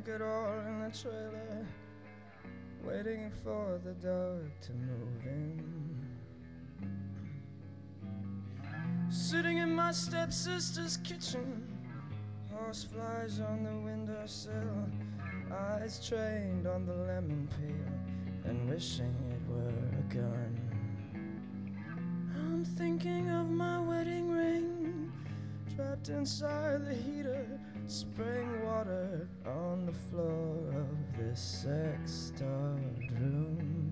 blanket all in the trailer, waiting for the dark to move in. Sitting in my stepsister's kitchen, horseflies on the windowsill, eyes trained on the lemon peel, and wishing it were a gun. I'm thinking of my wedding ring, trapped inside the heater, spraying water on the floor of this sex-starved room.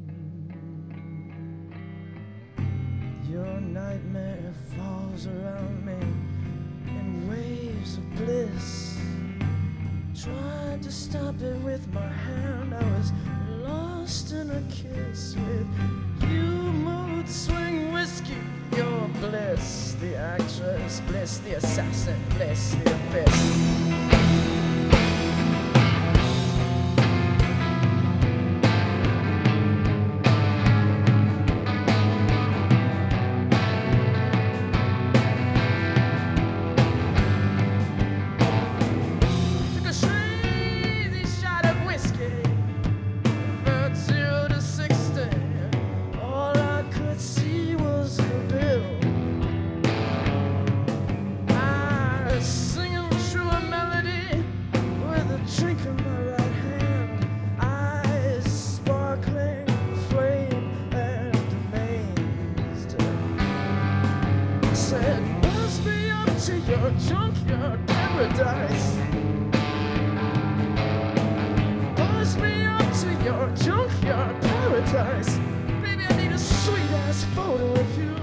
Your nightmare falls around me in waves of bliss. Tried to stop it with my hand, I was lost in a kiss with you. Mood swing whiskey, your bliss, the actress, bliss, the assassin, bliss, the abyss. Your junkyard paradise. Buzz me up to your junkyard paradise. Baby, I need a sweet ass photo of you.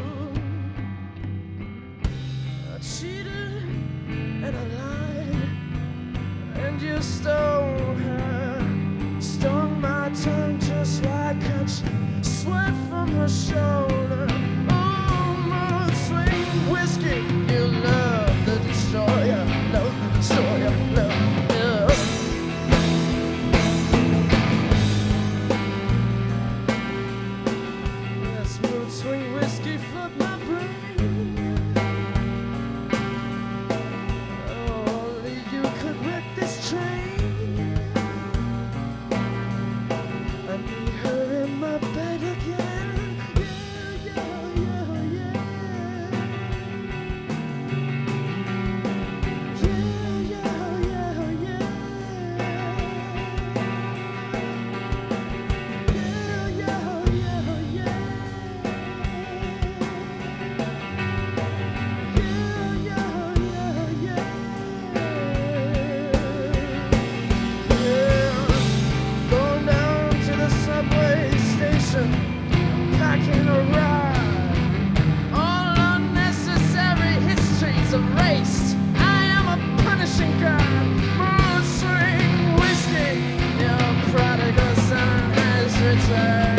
I cheated and I lied, and you stole her, stung my tongue just like a sweat from her shoulder. Oh, mood swing whiskey, you love the destroyer, love the destroyer, love, love. Yes, mood swing whiskey flood my brain. Only you could wreck this train. I need her in my bed again. Packing a ride, all unnecessary histories erased. I am a punishing god. Mood swing whiskey, your prodigal son has returned.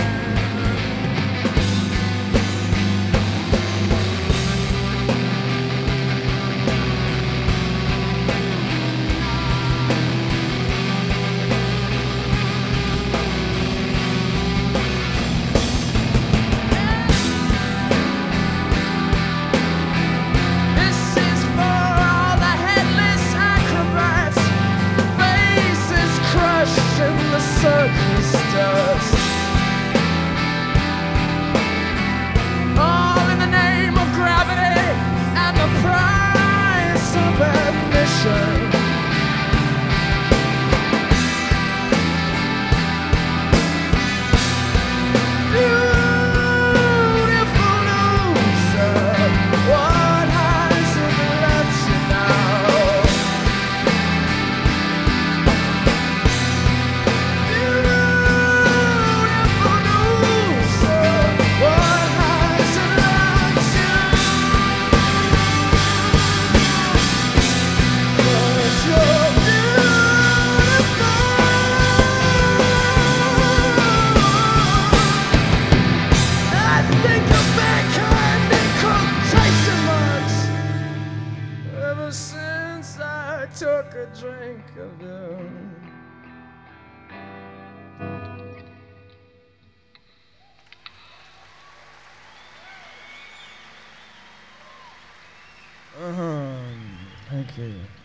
Circus dust, all in the name of gravity and the price of admission. Beautiful loser, what has it left you now? Since I took a drink of them. Thank you.